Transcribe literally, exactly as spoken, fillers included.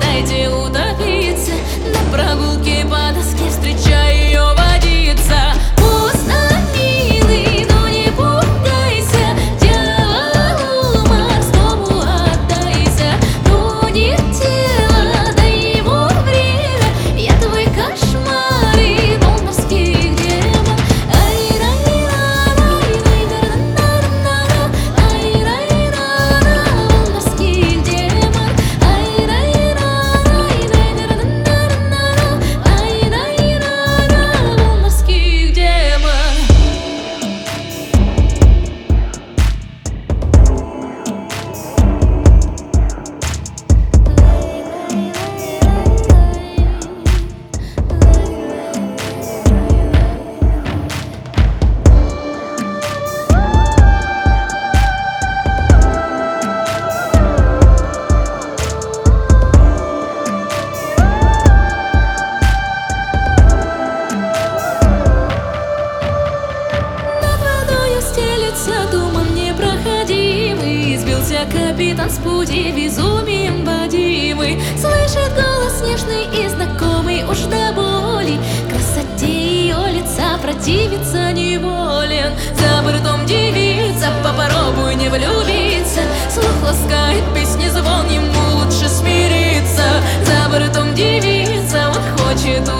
дайте утопиться. На прогулке по доске встречай ее водиться. Поздно, милый, но не пугайся, дьяволу морскому отдайся. Тонет тело, дай ему время, я твой кошмар и дом морских демон. Туман непроходимый, сбился капитан с пути безумием водимый. Слышит голос нежный и знакомый уж до боли, красоте ее лица противиться неволен. За бортом девица, попробуй не влюбиться, слух ласкает песни звон, ему лучше смириться. За бортом девица, он хочет